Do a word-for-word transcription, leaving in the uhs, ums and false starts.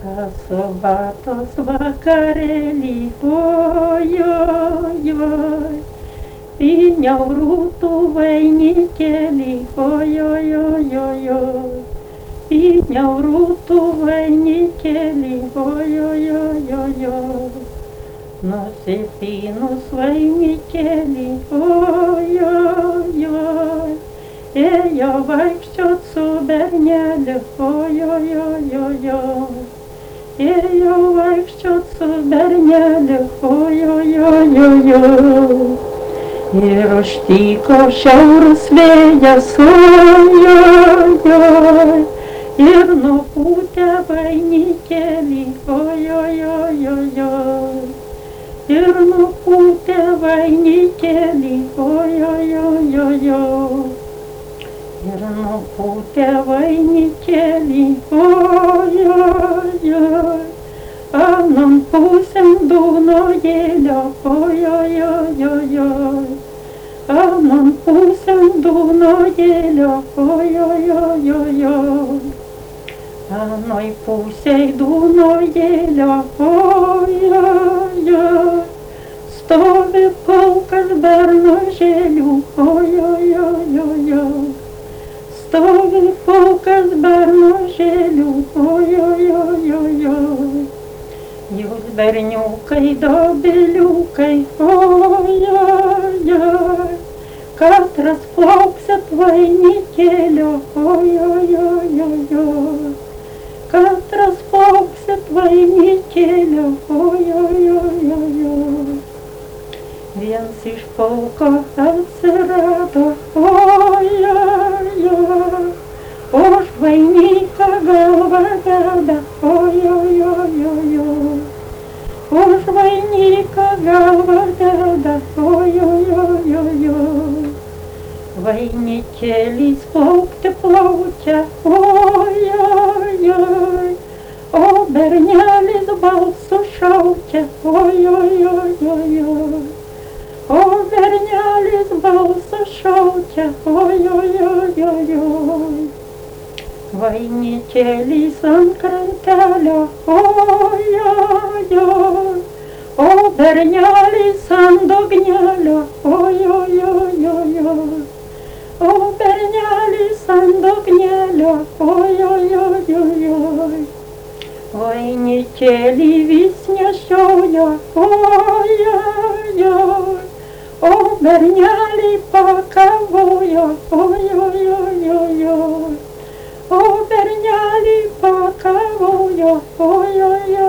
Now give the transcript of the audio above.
Kasovatos vakarėlį, ojojoj, piniaurūtų vainikėlį, ojojojojoj, piniaurūtų vainikėlį, ojojojojoj, nusipynus vainikėlį, ojojoj, ėjo vaikščiot su berneliu, ojojojojoj. Ėjo vaikščiot su berneliu, ojojojojoj. Ir užtiko šiaurus vėjas, ojojoj. Ir nupūtė vainikėlį, ojojojojoj. Ir nupūtė vainikėlį, ojojojojoj. Ir nupūtė vainikėlį, ojojoj, anon pusėm Dunojėlio, ojojojojoj, anon pusėm Dunojėlio, ojojojojoj, anoj pusėj Dunojėlio, ojojoj, stovi pulkas bernužėlių, ojojojojoj. Stovi pulkas bernužėlių, ojojojojoj. Jūs berniukai, dobiliukai, ojojoj. Katras plauksit vainikėlio, ojojojojoj. Katras plauksit vainikėlio, ojojojojoj. Viens iš pulko atsirado, ojojoj, už vainiką galvą deda, ojojojojoj, už vainiką galvą deda, ojojojojoj. Vainikėlis plaukti plaukia, ojojoj, o bernelis balsu šaukia, ojojojojoj. O bernelis balsas šaukia, ojojojojoj. Vainikėlis ant krantelio, ojojoj. O bernelis ant dugnelio, ojojojojoj. O bernelis ant dugnelio, ojojojojoj. Vainikėlį vis nešiojo, ojojoj. O bernelį pakavojo, ojojojojoj. O bernelį pakavojo, ojojojojoj.